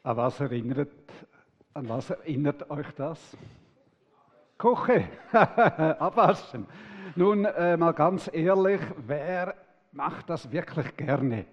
An was erinnert euch das? Koche, abwaschen. Nun, mal ganz ehrlich, wer macht das wirklich gerne?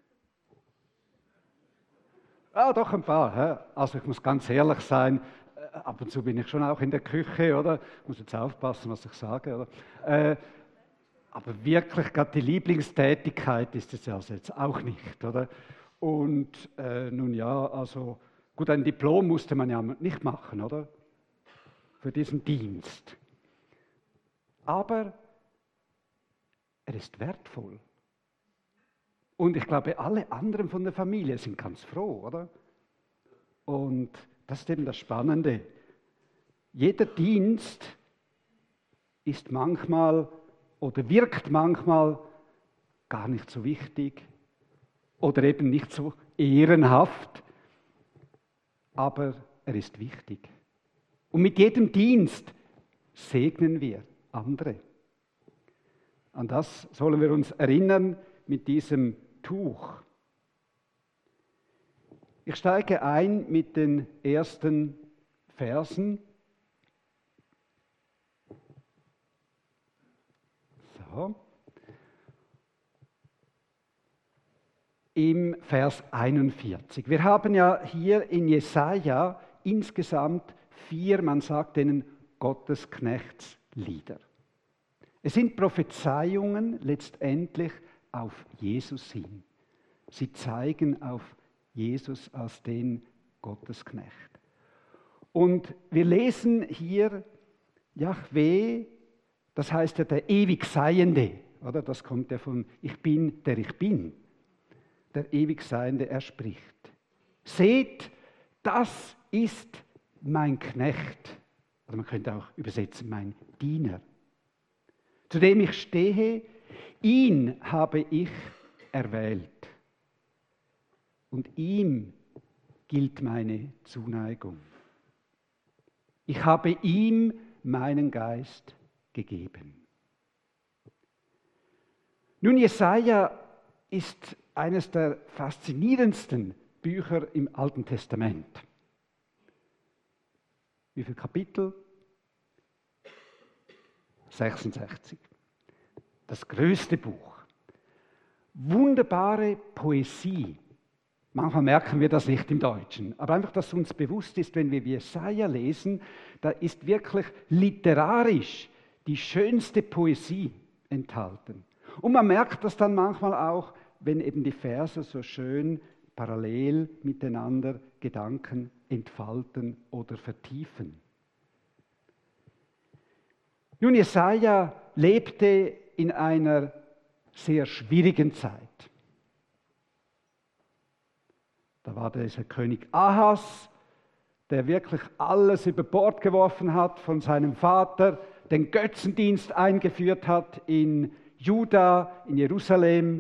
Ah, doch ein paar. Hä? Also ich muss ganz ehrlich sein, ab und zu bin ich schon auch in der Küche, oder? Ich muss jetzt aufpassen, was ich sage, oder? Aber wirklich gerade die Lieblingstätigkeit ist es ja also jetzt auch nicht, oder? Und nun ja, also gut, ein Diplom musste man ja nicht machen, oder? Für diesen Dienst. Aber er ist wertvoll. Und ich glaube, alle anderen von der Familie sind ganz froh, oder? Und das ist eben das Spannende. Jeder Dienst ist manchmal oder wirkt manchmal gar nicht so wichtig oder eben nicht so ehrenhaft, aber er ist wichtig. Und mit jedem Dienst segnen wir andere. An das sollen wir uns erinnern mit diesem Tuch. Ich steige ein mit den ersten Versen. So. Im Vers 41. Wir haben ja hier in Jesaja insgesamt 4, man sagt denen, Gottesknechtslieder. Es sind Prophezeiungen letztendlich auf Jesus hin. Sie zeigen auf Jesus als den Gottesknecht. Und wir lesen hier Jahwe, das heißt ja der ewig Seiende, oder? Das kommt ja von Ich bin, der ich bin. Der ewig Seiende, er spricht. Seht, das ist mein Knecht. Oder man könnte auch übersetzen, mein Diener. Zu dem ich stehe, ihn habe ich erwählt. Und ihm gilt meine Zuneigung. Ich habe ihm meinen Geist gegeben. Nun, Jesaja ist eines der faszinierendsten Bücher im Alten Testament. Wie viele Kapitel? 66. Das größte Buch. Wunderbare Poesie. Manchmal merken wir das nicht im Deutschen, aber einfach, dass uns bewusst ist, wenn wir Jesaja lesen, da ist wirklich literarisch die schönste Poesie enthalten. Und man merkt das dann manchmal auch, wenn eben die Verse so schön parallel miteinander Gedanken entfalten oder vertiefen. Nun, Jesaja lebte in einer sehr schwierigen Zeit. Da war dieser König Ahas, der wirklich alles über Bord geworfen hat von seinem Vater, den Götzendienst eingeführt hat in Juda, in Jerusalem.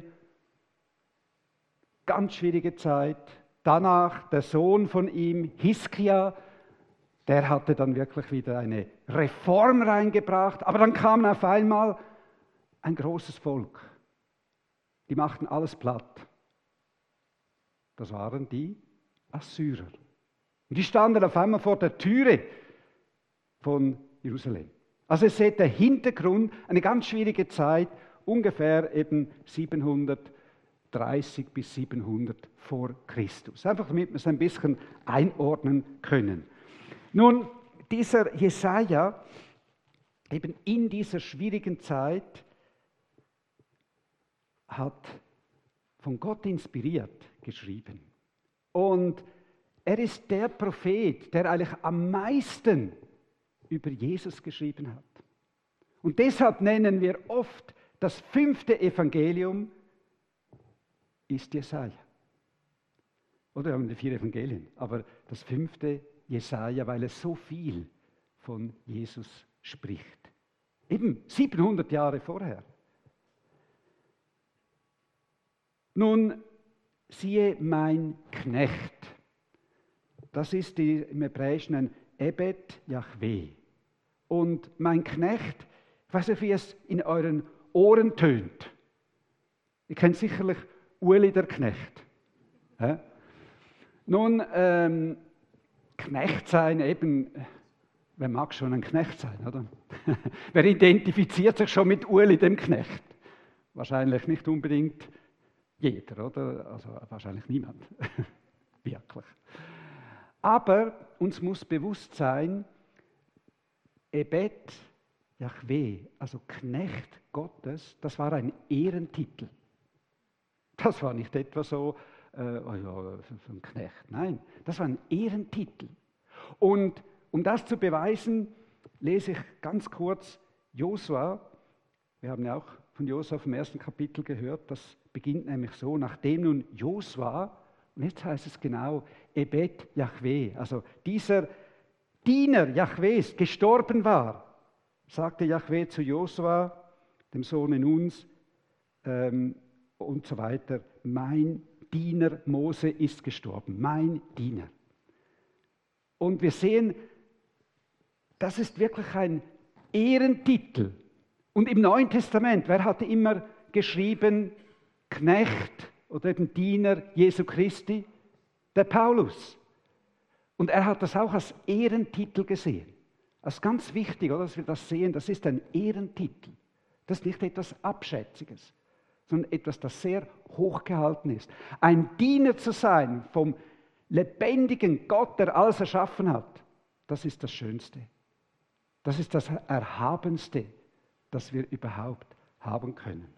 Ganz schwierige Zeit. Danach der Sohn von ihm, Hiskia, der hatte dann wirklich wieder eine Reform reingebracht. Aber dann kam auf einmal ein großes Volk. Die machten alles platt. Das waren die Assyrer. Und die standen auf einmal vor der Türe von Jerusalem. Also ihr seht der Hintergrund, eine ganz schwierige Zeit, ungefähr eben 730 bis 700 vor Christus. Einfach damit wir es ein bisschen einordnen können. Nun, dieser Jesaja, eben in dieser schwierigen Zeit, hat von Gott inspiriert geschrieben. Und er ist der Prophet, der eigentlich am meisten über Jesus geschrieben hat. Und deshalb nennen wir oft das 5. Evangelium ist Jesaja. Oder wir haben die 4 Evangelien, aber das 5. Jesaja, weil es so viel von Jesus spricht. Eben 700 Jahre vorher. Nun, siehe mein Knecht. Das ist im Hebräischen ein Ebed Jahwe. Und mein Knecht, ich weiß nicht, wie es in euren Ohren tönt. Ihr kennt sicherlich Uli der Knecht. Nun, Knecht sein, eben, wer mag schon ein Knecht sein, oder? Wer identifiziert sich schon mit Uli, dem Knecht? Wahrscheinlich nicht unbedingt jeder, oder? Also wahrscheinlich niemand, wirklich. Aber uns muss bewusst sein, Ebed Jahwe, also Knecht Gottes, das war ein Ehrentitel. Das war nicht etwa so, oh ja, so ein Knecht. Nein, das war ein Ehrentitel. Und um das zu beweisen, lese ich ganz kurz Josua. Wir haben ja auch von Josua vom ersten Kapitel gehört. Das beginnt nämlich so, nachdem nun Josua, und jetzt heißt es genau, Ebed Jahwe, also dieser Diener Jahwes gestorben war, sagte Jahwe zu Josua, dem Sohn Nuns, und so weiter, mein Diener Mose ist gestorben, mein Diener. Und wir sehen, das ist wirklich ein Ehrentitel. Und im Neuen Testament, wer hatte immer geschrieben, Knecht oder eben Diener Jesu Christi? Der Paulus. Und er hat das auch als Ehrentitel gesehen. Das ist ganz wichtig, oder, dass wir das sehen, das ist ein Ehrentitel. Das ist nicht etwas Abschätziges, sondern etwas, das sehr hochgehalten ist. Ein Diener zu sein vom lebendigen Gott, der alles erschaffen hat, das ist das Schönste. Das ist das Erhabenste, das wir überhaupt haben können.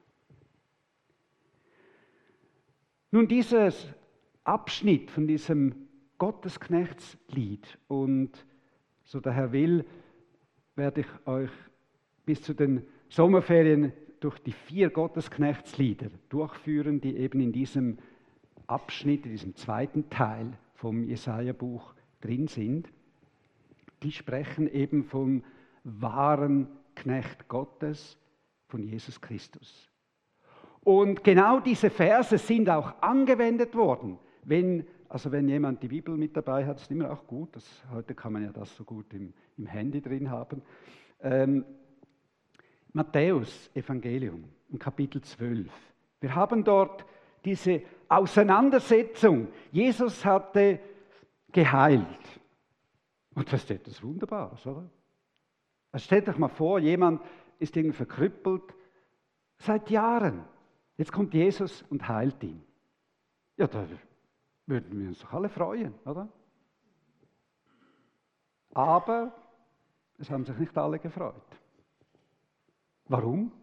Nun, dieses Abschnitt von diesem Gottesknechtslied, und so der Herr will, werde ich euch bis zu den Sommerferien durch die 4 Gottesknechtslieder durchführen, die eben in diesem Abschnitt, in diesem zweiten Teil vom Jesaja-Buch drin sind. Die sprechen eben vom wahren Knecht Gottes, von Jesus Christus. Und genau diese Verse sind auch angewendet worden. Wenn jemand die Bibel mit dabei hat, ist immer auch gut. Heute kann man ja das so gut im Handy drin haben. Matthäus Evangelium, im Kapitel 12. Wir haben dort diese Auseinandersetzung. Jesus hatte geheilt. Und das ist etwas Wunderbares, oder? Also stellt euch mal vor, jemand ist irgendwie verkrüppelt seit Jahren. Jetzt kommt Jesus und heilt ihn. Ja, da würden wir uns doch alle freuen, oder? Aber es haben sich nicht alle gefreut. Warum?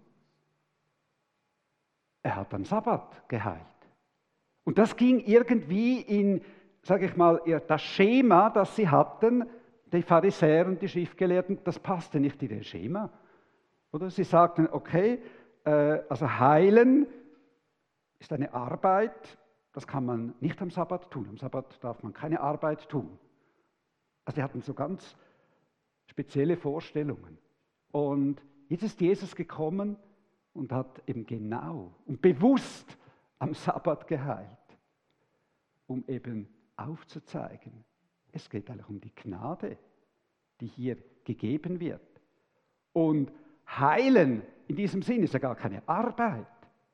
Er hat am Sabbat geheilt. Und das ging irgendwie in, sage ich mal, das Schema, das sie hatten, die Pharisäer und die Schriftgelehrten, das passte nicht in das Schema. Oder sie sagten, okay, also heilen ist eine Arbeit, das kann man nicht am Sabbat tun. Am Sabbat darf man keine Arbeit tun. Also die hatten so ganz spezielle Vorstellungen. Und jetzt ist Jesus gekommen und hat eben genau und bewusst am Sabbat geheilt, um eben aufzuzeigen, es geht eigentlich um die Gnade, die hier gegeben wird. Und heilen in diesem Sinn ist ja gar keine Arbeit.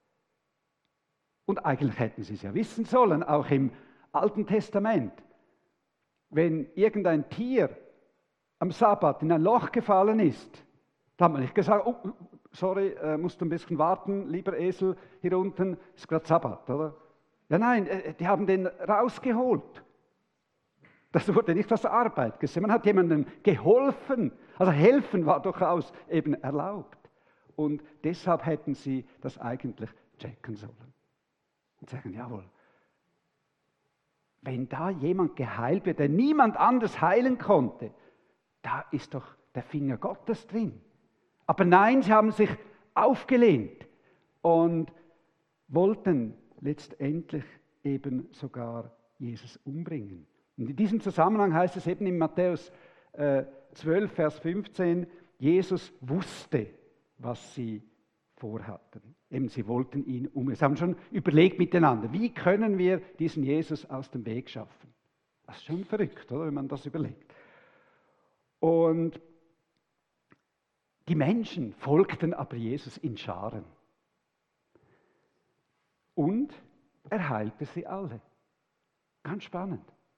Und eigentlich hätten sie es ja wissen sollen, auch im Alten Testament. Wenn irgendein Tier am Sabbat in ein Loch gefallen ist, da hat man nicht gesagt, oh, sorry, musst du ein bisschen warten, lieber Esel, hier unten ist gerade Sabbat, oder? Ja, nein, die haben den rausgeholt. Das wurde nicht als Arbeit gesehen. Man hat jemandem geholfen. Also helfen war durchaus eben erlaubt. Und deshalb hätten sie das eigentlich checken sollen. Und sagen, jawohl, wenn da jemand geheilt wird, der niemand anders heilen konnte, da ist doch der Finger Gottes drin. Aber nein, sie haben sich aufgelehnt und wollten letztendlich eben sogar Jesus umbringen. Und in diesem Zusammenhang heißt es eben in Matthäus 12, Vers 15, Jesus wusste, was sie vorhatten. Eben, sie wollten ihn umbringen. Sie haben schon überlegt miteinander, wie können wir diesen Jesus aus dem Weg schaffen? Das ist schon verrückt, oder, wenn man das überlegt. Und die Menschen folgten aber Jesus in Scharen. Und er heilte sie alle. Ganz spannend.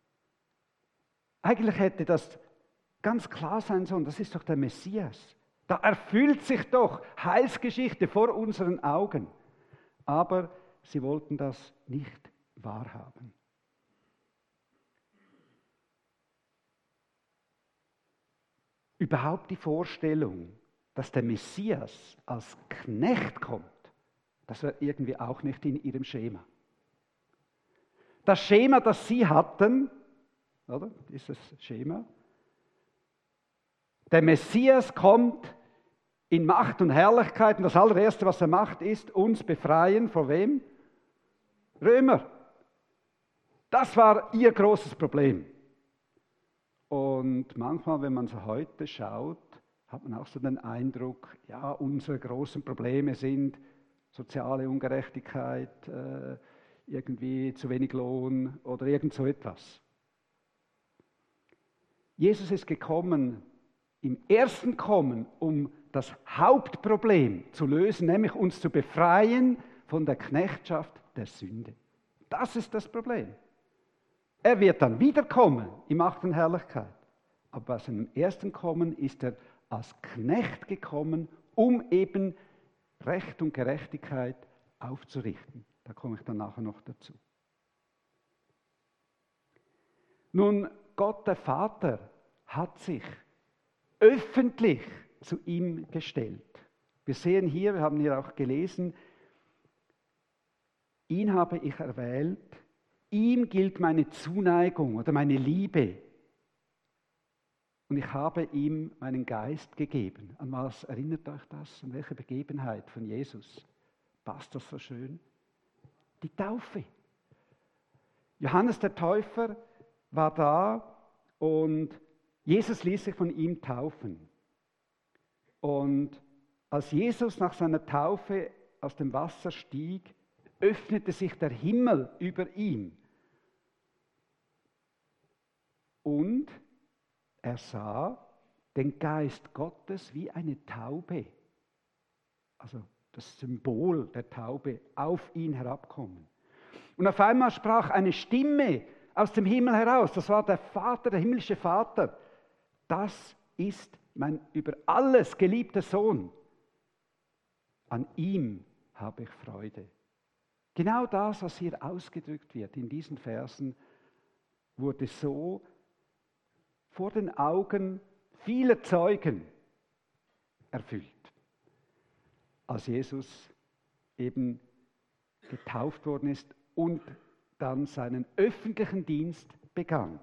Eigentlich hätte das ganz klar sein sollen, das ist doch der Messias. Da erfüllt sich doch Heilsgeschichte vor unseren Augen. Aber sie wollten das nicht wahrhaben. Überhaupt die Vorstellung, dass der Messias als Knecht kommt, das war irgendwie auch nicht in ihrem Schema. Das Schema, das sie hatten, oder? Dieses Schema. Der Messias kommt in Macht und Herrlichkeit und das allererste, was er macht, ist uns befreien. Vor wem? Römer. Das war ihr großes Problem. Und manchmal, wenn man so heute schaut, hat man auch so den Eindruck, ja, unsere großen Probleme sind soziale Ungerechtigkeit, irgendwie zu wenig Lohn oder irgend so etwas. Jesus ist gekommen, im ersten Kommen, um das Hauptproblem zu lösen, nämlich uns zu befreien von der Knechtschaft der Sünde. Das ist das Problem. Er wird dann wiederkommen in Macht und Herrlichkeit. Aber bei seinem ersten Kommen ist er als Knecht gekommen, um eben Recht und Gerechtigkeit aufzurichten. Da komme ich dann nachher noch dazu. Nun, Gott der Vater hat sich öffentlich zu ihm gestellt. Wir sehen hier, wir haben hier auch gelesen, ihn habe ich erwählt, ihm gilt meine Zuneigung oder meine Liebe. Und ich habe ihm meinen Geist gegeben. An was erinnert euch das? An welche Begebenheit von Jesus? Passt das so schön? Die Taufe. Johannes der Täufer war da und Jesus ließ sich von ihm taufen. Und als Jesus nach seiner Taufe aus dem Wasser stieg, öffnete sich der Himmel über ihm. Und er sah den Geist Gottes wie eine Taube, also das Symbol der Taube, auf ihn herabkommen. Und auf einmal sprach eine Stimme aus dem Himmel heraus, das war der Vater, der himmlische Vater. Das ist mein über alles geliebter Sohn. An ihm habe ich Freude. Genau das, was hier ausgedrückt wird in diesen Versen, wurde so vor den Augen vieler Zeugen erfüllt, als Jesus eben getauft worden ist und dann seinen öffentlichen Dienst begann.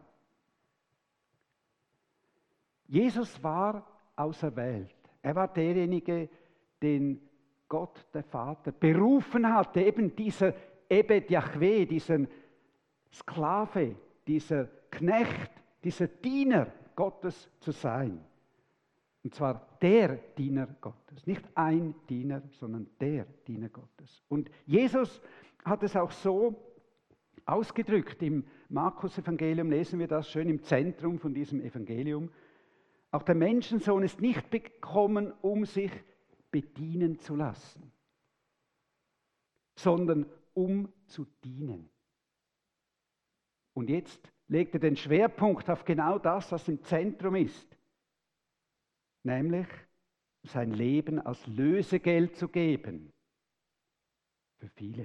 Jesus war auserwählt. Er war derjenige, den Gott, der Vater, berufen hatte, eben dieser Ebed Jahwe, diesen Sklave, dieser Knecht, dieser Diener Gottes zu sein. Und zwar der Diener Gottes. Nicht ein Diener, sondern der Diener Gottes. Und Jesus hat es auch so ausgedrückt. Im Markus-Evangelium lesen wir das schön im Zentrum von diesem Evangelium. Auch der Menschensohn ist nicht gekommen, um sich bedienen zu lassen, sondern um zu dienen. Und jetzt legt er den Schwerpunkt auf genau das, was im Zentrum ist, nämlich sein Leben als Lösegeld zu geben für viele.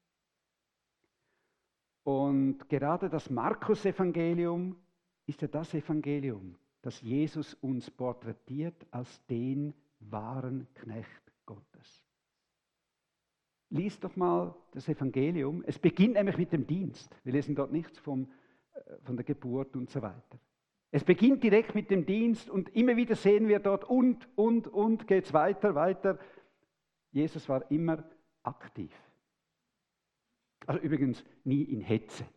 Und gerade das Markus-Evangelium ist ja das Evangelium, das Jesus uns porträtiert als den wahren Knecht Gottes. Lies doch mal das Evangelium. Es beginnt nämlich mit dem Dienst. Wir lesen dort nichts von der Geburt und so weiter. Es beginnt direkt mit dem Dienst und immer wieder sehen wir dort und geht es weiter. Jesus war immer aktiv. Also übrigens nie in Hetze.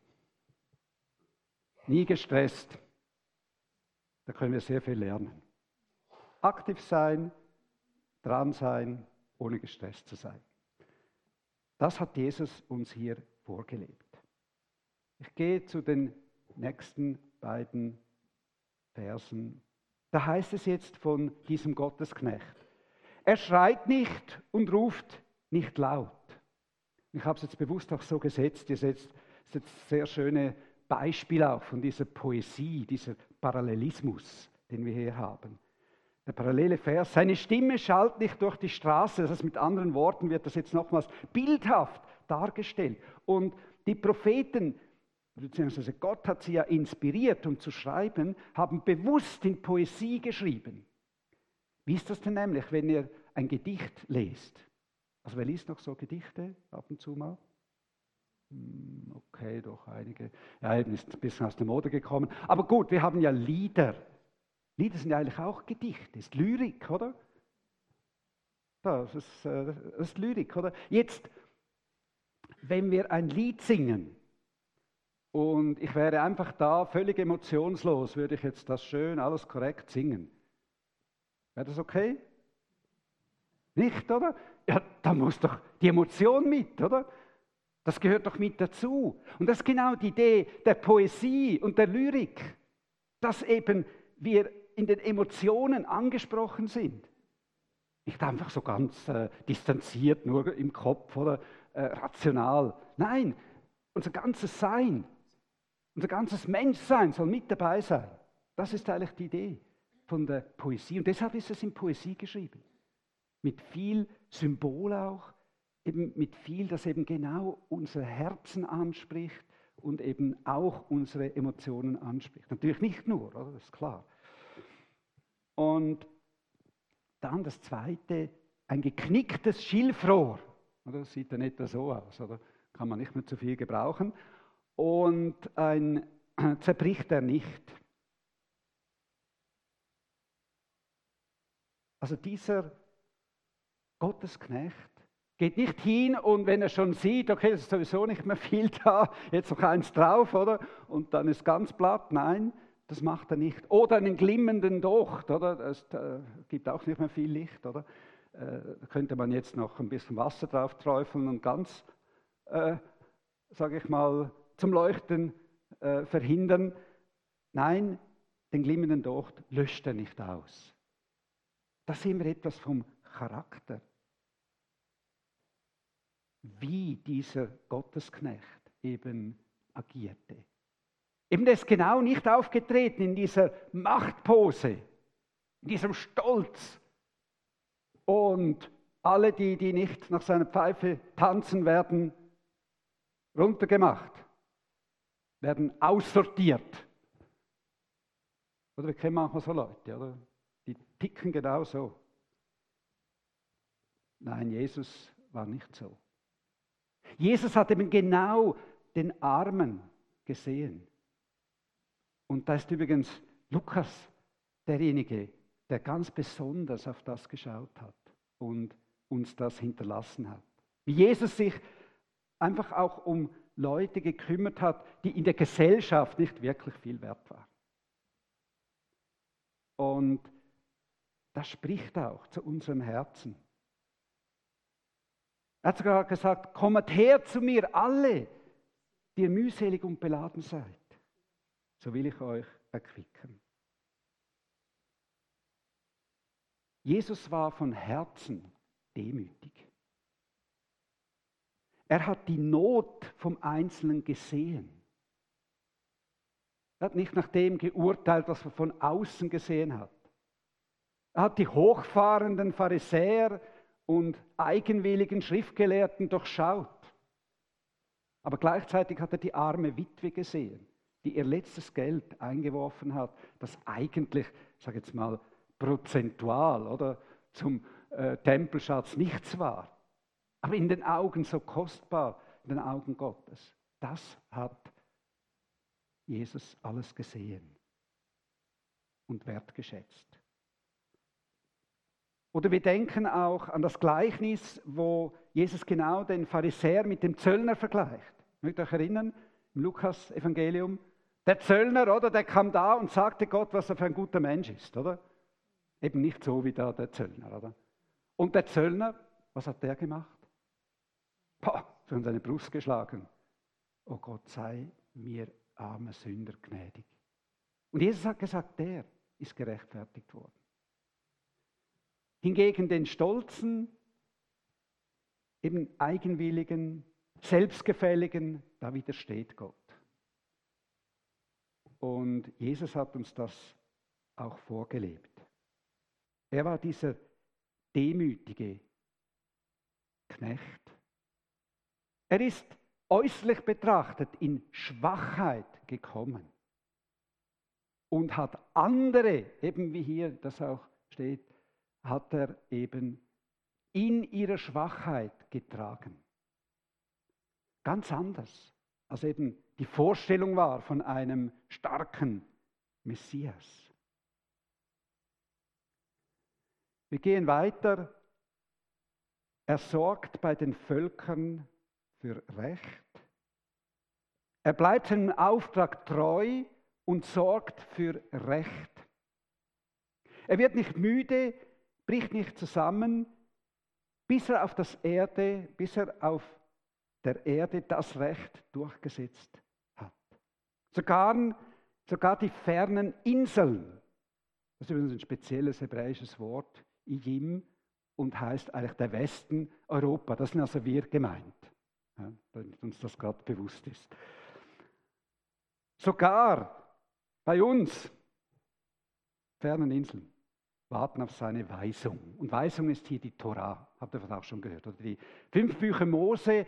Nie gestresst. Da können wir sehr viel lernen. Aktiv sein, dran sein, ohne gestresst zu sein. Das hat Jesus uns hier vorgelebt. Ich gehe zu den nächsten beiden Versen. Da heißt es jetzt von diesem Gottesknecht. Er schreit nicht und ruft nicht laut. Ich habe es jetzt bewusst auch so gesetzt. Ihr seht, es ist jetzt sehr schöne Beispiel auch von dieser Poesie, dieser Parallelismus, den wir hier haben. Der parallele Vers, seine Stimme schallt nicht durch die Straße, das heißt mit anderen Worten wird das jetzt nochmals bildhaft dargestellt. Und die Propheten, beziehungsweise Gott hat sie ja inspiriert, um zu schreiben, haben bewusst in Poesie geschrieben. Wie ist das denn nämlich, wenn ihr ein Gedicht lest? Also wer liest noch so Gedichte ab und zu mal? Okay, doch einige. Ja, eben ist ein bisschen aus der Mode gekommen. Aber gut, wir haben ja Lieder. Lieder sind ja eigentlich auch Gedichte, ist Lyrik, oder? Das ist Lyrik, oder? Jetzt, wenn wir ein Lied singen und ich wäre einfach da, völlig emotionslos, würde ich jetzt das schön, alles korrekt singen. Wäre das okay? Nicht, oder? Ja, da muss doch die Emotion mit, oder? Das gehört doch mit dazu. Und das ist genau die Idee der Poesie und der Lyrik, dass eben wir in den Emotionen angesprochen sind. Nicht einfach so ganz distanziert, nur im Kopf oder rational. Nein, unser ganzes Sein, unser ganzes Menschsein soll mit dabei sein. Das ist eigentlich die Idee von der Poesie. Und deshalb ist es in Poesie geschrieben. Mit viel Symbol auch, eben mit viel, das eben genau unsere Herzen anspricht und eben auch unsere Emotionen anspricht. Natürlich nicht nur, oder? Das ist klar. Und dann das Zweite, ein geknicktes Schilfrohr. Das sieht dann etwa so aus, oder? Kann man nicht mehr zu viel gebrauchen. Und ein zerbricht er nicht. Also dieser Gottesknecht geht nicht hin und wenn er schon sieht, okay, es ist sowieso nicht mehr viel da, jetzt noch eins drauf, oder? Und dann ist ganz platt. Nein, das macht er nicht. Oder einen glimmenden Docht, oder? Es gibt auch nicht mehr viel Licht, oder? Da könnte man jetzt noch ein bisschen Wasser drauf träufeln und ganz, sage ich mal, zum Leuchten verhindern. Nein, den glimmenden Docht löscht er nicht aus. Da sehen wir etwas vom Charakter. Wie dieser Gottesknecht eben agierte. Eben der ist genau nicht aufgetreten in dieser Machtpose, in diesem Stolz. Und alle, die nicht nach seiner Pfeife tanzen, werden runtergemacht, werden aussortiert. Oder wir kennen manchmal so Leute, oder? Die ticken genau so. Nein, Jesus war nicht so. Jesus hat eben genau den Armen gesehen. Und da ist übrigens Lukas derjenige, der ganz besonders auf das geschaut hat und uns das hinterlassen hat. Wie Jesus sich einfach auch um Leute gekümmert hat, die in der Gesellschaft nicht wirklich viel wert waren. Und das spricht auch zu unserem Herzen. Er hat sogar gesagt, kommet her zu mir alle, die ihr mühselig und beladen seid. So will ich euch erquicken. Jesus war von Herzen demütig. Er hat die Not vom Einzelnen gesehen. Er hat nicht nach dem geurteilt, was er von außen gesehen hat. Er hat die hochfahrenden Pharisäer und eigenwilligen Schriftgelehrten durchschaut. Aber gleichzeitig hat er die arme Witwe gesehen, die ihr letztes Geld eingeworfen hat, das eigentlich, ich sage jetzt mal, prozentual oder zum Tempelschatz nichts war. Aber in den Augen so kostbar, in den Augen Gottes. Das hat Jesus alles gesehen und wertgeschätzt. Oder wir denken auch an das Gleichnis, wo Jesus genau den Pharisäer mit dem Zöllner vergleicht. Mögt ihr euch erinnern, im Lukas-Evangelium? Der Zöllner, oder, der kam da und sagte Gott, was er für ein guter Mensch ist, oder? Eben nicht so wie da der Zöllner, oder? Und der Zöllner, was hat der gemacht? So in seine Brust geschlagen. Oh Gott, sei mir armer Sünder gnädig. Und Jesus hat gesagt, der ist gerechtfertigt worden. Hingegen den Stolzen, eben eigenwilligen, selbstgefälligen, da widersteht Gott. Und Jesus hat uns das auch vorgelebt. Er war dieser demütige Knecht. Er ist äußerlich betrachtet in Schwachheit gekommen und hat andere, eben wie hier das auch steht, hat er eben in ihrer Schwachheit getragen. Ganz anders, als eben die Vorstellung war von einem starken Messias. Wir gehen weiter. Er sorgt bei den Völkern für Recht. Er bleibt seinem Auftrag treu und sorgt für Recht. Er wird nicht müde, bricht nicht zusammen, bis er auf der Erde das Recht durchgesetzt hat. Sogar die fernen Inseln, das ist übrigens ein spezielles hebräisches Wort, Ijim, und heißt eigentlich der Westen Europa. Das sind also wir gemeint, ja, damit uns das gerade bewusst ist. Sogar bei uns, fernen Inseln, warten auf seine Weisung. Und Weisung ist hier die Tora, habt ihr das auch schon gehört. Oder die 5 Bücher Mose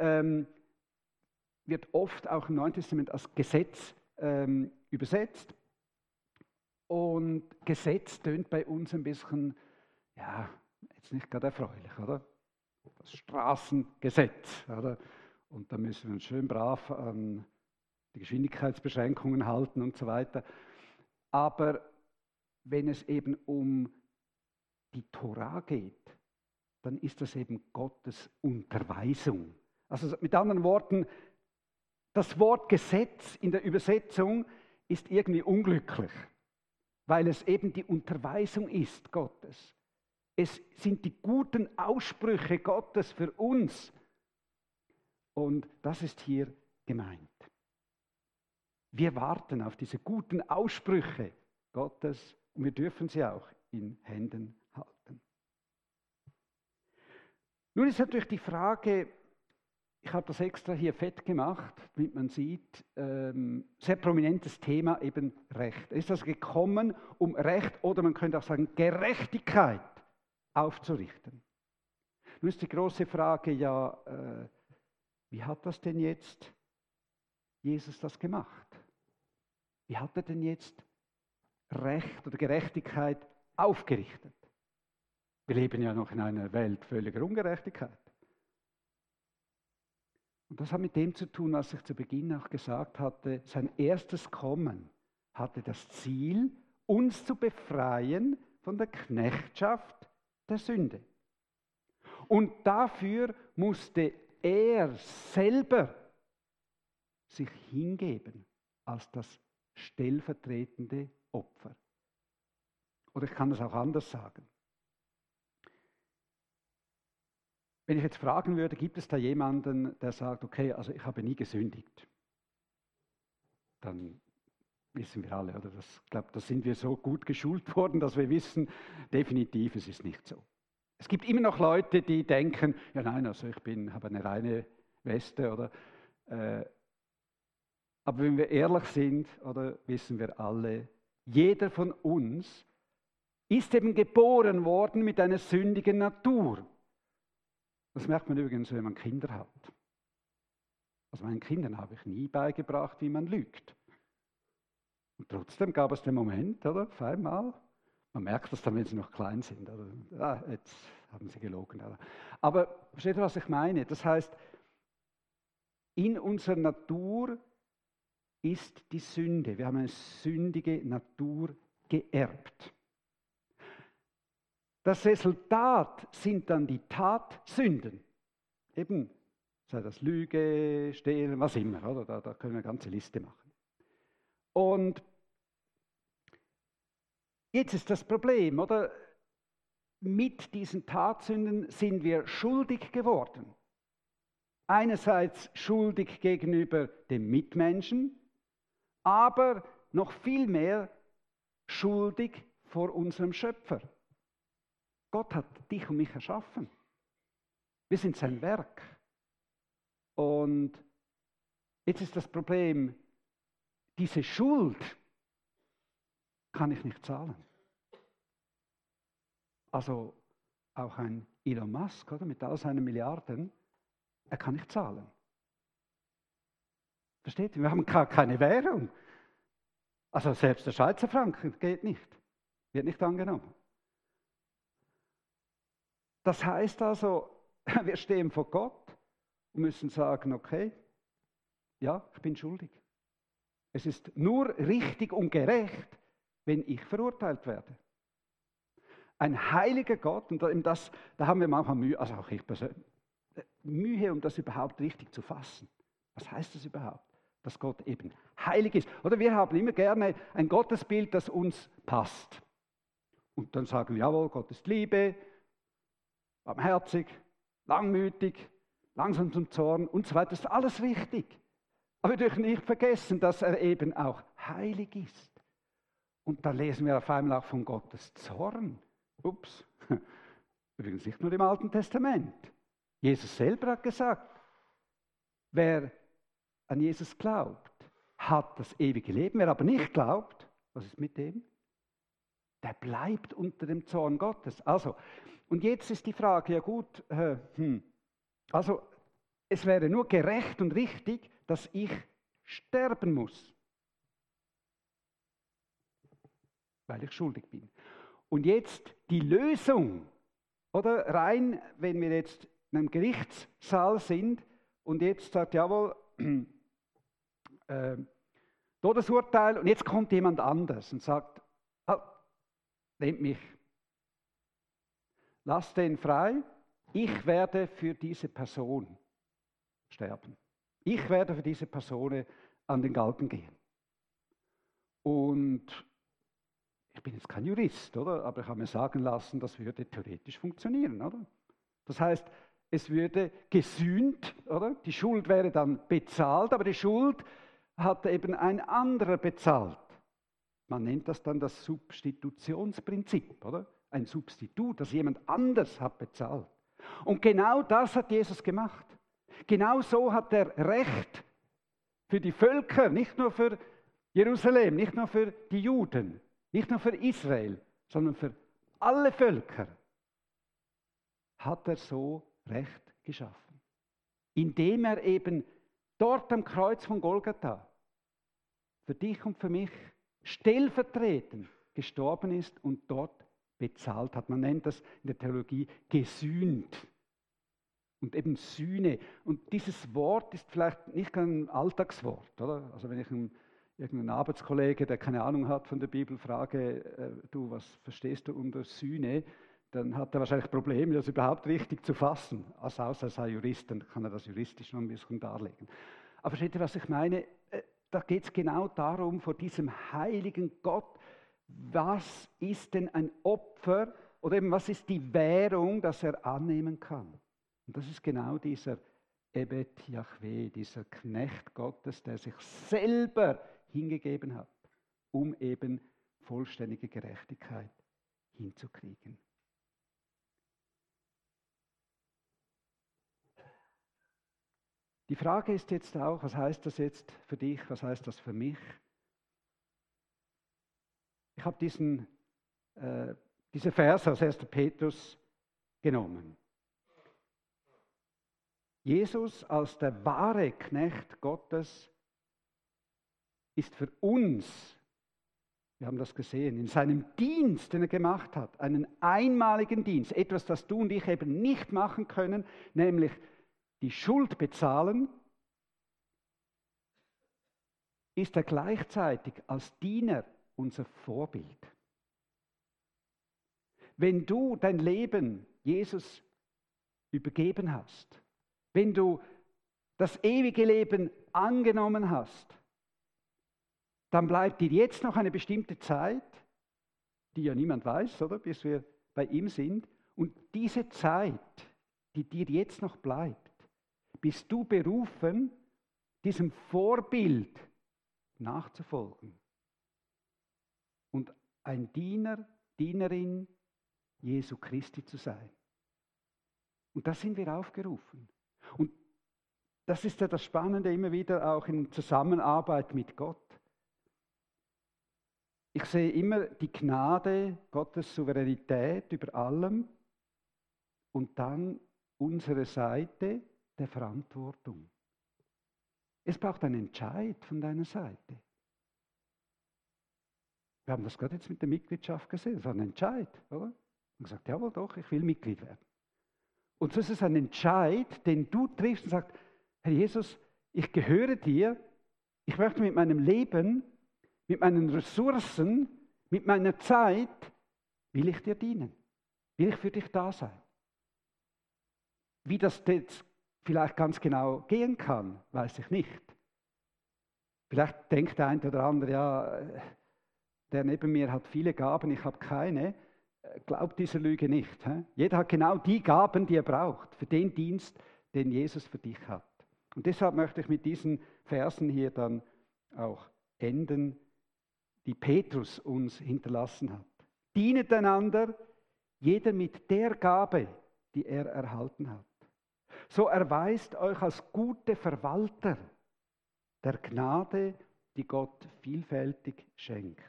wird oft auch im Neuen Testament als Gesetz übersetzt. Und Gesetz tönt bei uns ein bisschen, ja, jetzt nicht gerade erfreulich, oder? Das Straßengesetz, oder? Und da müssen wir uns schön brav an die Geschwindigkeitsbeschränkungen halten und so weiter. Aber wenn es eben um die Tora geht, dann ist das eben Gottes Unterweisung. Also mit anderen Worten, das Wort Gesetz in der Übersetzung ist irgendwie unglücklich, weil es eben die Unterweisung ist Gottes. Es sind die guten Aussprüche Gottes für uns. Und das ist hier gemeint. Wir warten auf diese guten Aussprüche Gottes und wir dürfen sie auch in Händen halten. Nun ist natürlich die Frage, ich habe das extra hier fett gemacht, damit man sieht, sehr prominentes Thema eben Recht. Ist das gekommen, um Recht oder man könnte auch sagen Gerechtigkeit aufzurichten? Nun ist die große Frage, ja, wie hat das denn jetzt Jesus das gemacht? Wie hat er denn jetzt Recht oder Gerechtigkeit aufgerichtet? Wir leben ja noch in einer Welt völliger Ungerechtigkeit. Und das hat mit dem zu tun, was ich zu Beginn auch gesagt hatte. Sein erstes Kommen hatte das Ziel, uns zu befreien von der Knechtschaft der Sünde. Und dafür musste er selber sich hingeben als das stellvertretende Opfer. Oder ich kann das auch anders sagen. Wenn ich jetzt fragen würde, gibt es da jemanden, der sagt, okay, also ich habe nie gesündigt? Dann wissen wir alle, oder? Ich glaube, da sind wir so gut geschult worden, dass wir wissen, definitiv, es ist nicht so. Es gibt immer noch Leute, die denken, ja nein, also habe eine reine Weste, oder? Aber wenn wir ehrlich sind, oder, wissen wir alle, jeder von uns ist eben geboren worden mit einer sündigen Natur. Das merkt man übrigens, wenn man Kinder hat. Also meinen Kindern habe ich nie beigebracht, wie man lügt. Und trotzdem gab es den Moment, oder? Auf einmal. Man merkt das dann, wenn sie noch klein sind. Oder? Ja, jetzt haben sie gelogen. Oder? Aber versteht ihr, was ich meine? Das heißt, in unserer Natur ist die Sünde. Wir haben eine sündige Natur geerbt. Das Resultat sind dann die Tatsünden. Eben, sei das Lüge, Stehlen, was immer. Oder? Da können wir eine ganze Liste machen. Und jetzt ist das Problem, oder? Mit diesen Tatsünden sind wir schuldig geworden. Einerseits schuldig gegenüber dem Mitmenschen, aber noch viel mehr schuldig vor unserem Schöpfer. Gott hat dich und mich erschaffen. Wir sind sein Werk. Und jetzt ist das Problem, diese Schuld kann ich nicht zahlen. Also auch ein Elon Musk, oder, mit all seinen Milliarden, er kann nicht zahlen. Versteht ihr? Wir haben gar keine Währung. Also selbst der Schweizer Franken geht nicht, wird nicht angenommen. Das heißt also, wir stehen vor Gott und müssen sagen, okay, ja, ich bin schuldig. Es ist nur richtig und gerecht, wenn ich verurteilt werde. Ein heiliger Gott, und da haben wir manchmal Mühe, also auch ich persönlich, Mühe, um das überhaupt richtig zu fassen. Was heißt das überhaupt? Dass Gott eben heilig ist. Oder wir haben immer gerne ein Gottesbild, das uns passt. Und dann sagen wir, jawohl, Gott ist Liebe, barmherzig, langmütig, langsam zum Zorn und so weiter. Das ist alles richtig. Aber wir dürfen nicht vergessen, dass er eben auch heilig ist. Und da lesen wir auf einmal auch von Gottes Zorn. Ups, übrigens nicht nur im Alten Testament. Jesus selber hat gesagt, wer an Jesus glaubt, hat das ewige Leben. Wer aber nicht glaubt, was ist mit dem? Der bleibt unter dem Zorn Gottes. Also, und jetzt ist die Frage, ja gut, also es wäre nur gerecht und richtig, dass ich sterben muss, weil ich schuldig bin. Und jetzt die Lösung, oder rein, wenn wir jetzt in einem Gerichtssaal sind und jetzt sagt, jawohl, Todesurteil, und jetzt kommt jemand anders und sagt, nehmt mich, lasst den frei, ich werde für diese Person sterben. Ich werde für diese Person an den Galgen gehen. Und ich bin jetzt kein Jurist, oder? Aber ich habe mir sagen lassen, das würde theoretisch funktionieren, oder? Das heißt, es würde gesühnt, oder? Die Schuld wäre dann bezahlt, aber die Schuld hat eben ein anderer bezahlt. Man nennt das dann das Substitutionsprinzip, oder? Ein Substitut, das jemand anders hat bezahlt. Und genau das hat Jesus gemacht. Genau so hat er Recht für die Völker, nicht nur für Jerusalem, nicht nur für die Juden, nicht nur für Israel, sondern für alle Völker hat er so Recht geschaffen. Indem er eben dort am Kreuz von Golgatha für dich und für mich stellvertretend gestorben ist und dort bezahlt hat. Man nennt das in der Theologie gesühnt. Und eben Sühne. Und dieses Wort ist vielleicht nicht ein Alltagswort, oder? Also wenn ich irgendeinen Arbeitskollege, der keine Ahnung hat von der Bibel, frage, du, was verstehst du unter Sühne? Dann hat er wahrscheinlich Probleme, das überhaupt richtig zu fassen. Also außer er sei Jurist, dann kann er das juristisch noch ein bisschen darlegen. Aber versteht ihr, was ich meine? Da geht es genau darum, vor diesem heiligen Gott, was ist denn ein Opfer oder eben was ist die Währung, das er annehmen kann? Und das ist genau dieser Ebed Jahwe, dieser Knecht Gottes, der sich selber hingegeben hat, um eben vollständige Gerechtigkeit hinzukriegen. Die Frage ist jetzt auch, was heißt das jetzt für dich, was heißt das für mich? Ich habe diese Verse aus 1. Petrus genommen. Jesus als der wahre Knecht Gottes ist für uns, wir haben das gesehen, in seinem Dienst, den er gemacht hat, einen einmaligen Dienst, etwas, das du und ich eben nicht machen können, nämlich die Schuld bezahlen, ist er gleichzeitig als Diener unser Vorbild. Wenn du dein Leben Jesus übergeben hast, wenn du das ewige Leben angenommen hast, dann bleibt dir jetzt noch eine bestimmte Zeit, die ja niemand weiß, oder, bis wir bei ihm sind. Und diese Zeit, die dir jetzt noch bleibt, bist du berufen, diesem Vorbild nachzufolgen und ein Diener, Dienerin Jesu Christi zu sein. Und da sind wir aufgerufen. Und das ist ja das Spannende immer wieder auch in Zusammenarbeit mit Gott. Ich sehe immer die Gnade, Gottes Souveränität über allem und dann unsere Seite der Verantwortung. Es braucht einen Entscheid von deiner Seite. Wir haben das gerade jetzt mit der Mitgliedschaft gesehen. Das war ein Entscheid, oder? Und gesagt, jawohl, doch, ich will Mitglied werden. Und so ist es ein Entscheid, den du triffst und sagst, Herr Jesus, ich gehöre dir, ich möchte mit meinem Leben, mit meinen Ressourcen, mit meiner Zeit, will ich dir dienen. Will ich für dich da sein. Wie das jetzt vielleicht ganz genau gehen kann, weiß ich nicht. Vielleicht denkt der eine oder andere, ja, der neben mir hat viele Gaben, ich habe keine. Glaubt dieser Lüge nicht. He? Jeder hat genau die Gaben, die er braucht, für den Dienst, den Jesus für dich hat. Und deshalb möchte ich mit diesen Versen hier dann auch enden, die Petrus uns hinterlassen hat. Dienet einander, jeder mit der Gabe, die er erhalten hat. So erweist euch als gute Verwalter der Gnade, die Gott vielfältig schenkt.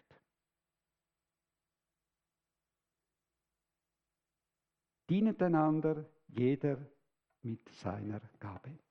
Dienet einander, jeder mit seiner Gabe.